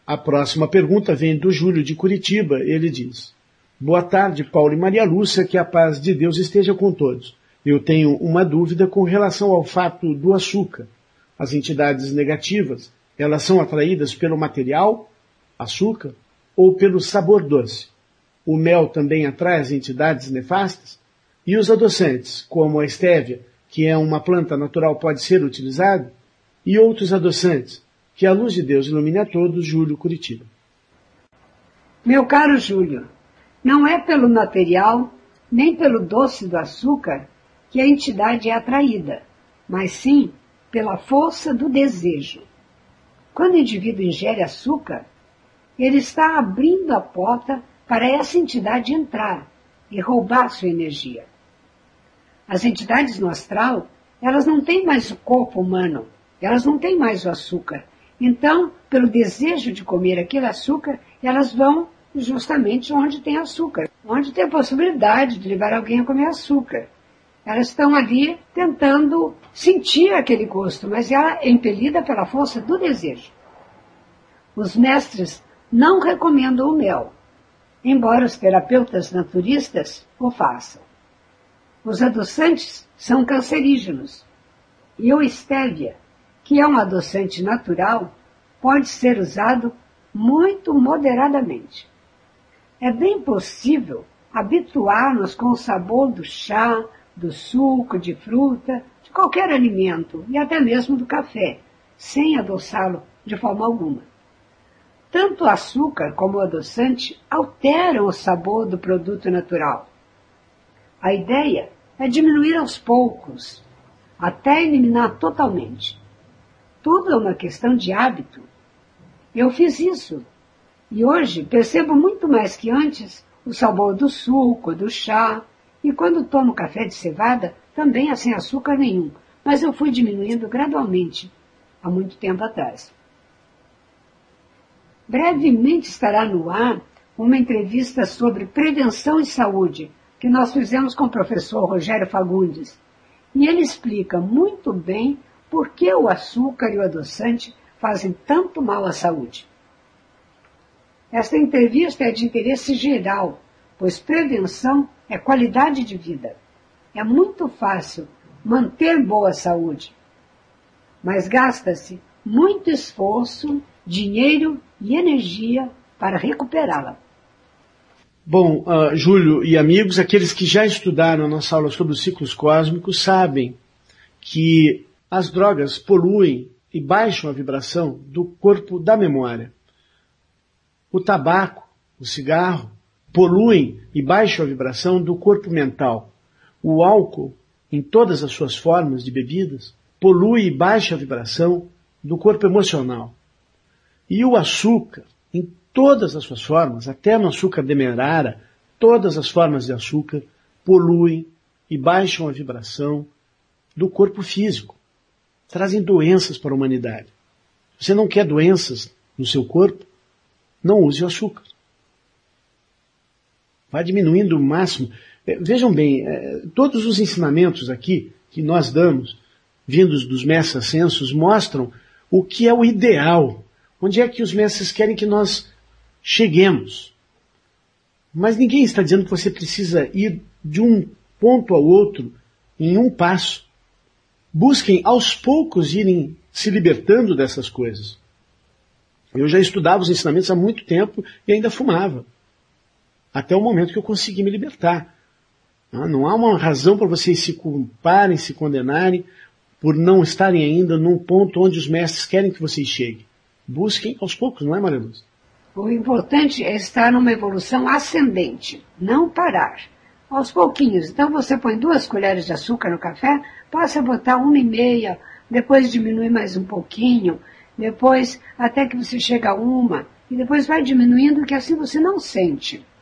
A próxima pergunta vem do Júlio de Curitiba. Ele diz: boa tarde, Paulo e Maria Lúcia, que a paz de Deus esteja com todos. Eu tenho uma dúvida com relação ao fato do açúcar. As entidades negativas, elas são atraídas pelo material, açúcar, ou pelo sabor doce? O mel também atrai as entidades nefastas? E os adoçantes, como a estévia, que é uma planta natural, pode ser utilizado? E outros adoçantes? Que a luz de Deus ilumine a todos. Júlio, Curitiba. Meu caro Júlio, não é pelo material, nem pelo doce do açúcar que a entidade é atraída, mas sim pela força do desejo. Quando o indivíduo ingere açúcar, ele está abrindo a porta para essa entidade entrar e roubar sua energia. As entidades no astral, elas não têm mais o corpo humano, elas não têm mais o açúcar. Então, pelo desejo de comer aquele açúcar, elas vão justamente onde tem açúcar, onde tem a possibilidade de levar alguém a comer açúcar. Elas estão ali tentando sentir aquele gosto, mas ela é impelida pela força do desejo. Os mestres não recomendam o mel, embora os terapeutas naturistas o façam. Os adoçantes são cancerígenos, e o estévia, que é um adoçante natural, pode ser usado muito moderadamente. É bem possível habituar-nos com o sabor do chá, do suco, de fruta, de qualquer alimento, e até mesmo do café, sem adoçá-lo de forma alguma. Tanto o açúcar como o adoçante alteram o sabor do produto natural. A ideia é diminuir aos poucos, até eliminar totalmente. Tudo é uma questão de hábito. Eu fiz isso, e hoje percebo muito mais que antes o sabor do suco, do chá, e quando tomo café de cevada, também é sem açúcar nenhum, mas eu fui diminuindo gradualmente, há muito tempo atrás. Brevemente estará no ar uma entrevista sobre prevenção e saúde, que nós fizemos com o professor Rogério Fagundes, e ele explica muito bem por que o açúcar e o adoçante fazem tanto mal à saúde. Esta entrevista é de interesse geral, pois prevenção é qualidade de vida. É muito fácil manter boa saúde, mas gasta-se muito esforço, dinheiro e energia para recuperá-la. Bom, Júlio e amigos, aqueles que já estudaram a nossa aula sobre os ciclos cósmicos sabem que as drogas poluem e baixam a vibração do corpo da memória. O tabaco, o cigarro, poluem e baixam a vibração do corpo mental. O álcool, em todas as suas formas de bebidas, polui e baixa a vibração do corpo emocional. E o açúcar, em todas as suas formas, até no açúcar demerara, todas as formas de açúcar poluem e baixam a vibração do corpo físico. Trazem doenças para a humanidade. Você não quer doenças no seu corpo? Não use o açúcar. Vai diminuindo o máximo. Vejam bem, todos os ensinamentos aqui que nós damos, vindos dos mestres ascensos, mostram o que é o ideal. Onde é que os mestres querem que nós cheguemos. Mas ninguém está dizendo que você precisa ir de um ponto ao outro em um passo. Busquem aos poucos irem se libertando dessas coisas. Eu já estudava os ensinamentos há muito tempo e ainda fumava. Até o momento que eu consegui me libertar. Não há uma razão para vocês se culparem, se condenarem por não estarem ainda num ponto onde os mestres querem que vocês cheguem. Busquem aos poucos, não é, Maria Lúcia? O importante é estar numa evolução ascendente, não parar. Aos pouquinhos. Então você põe 2 colheres de açúcar no café, passa a botar 1,5, depois diminui mais um pouquinho, depois até que você chega a 1, e depois vai diminuindo, que assim você não sente.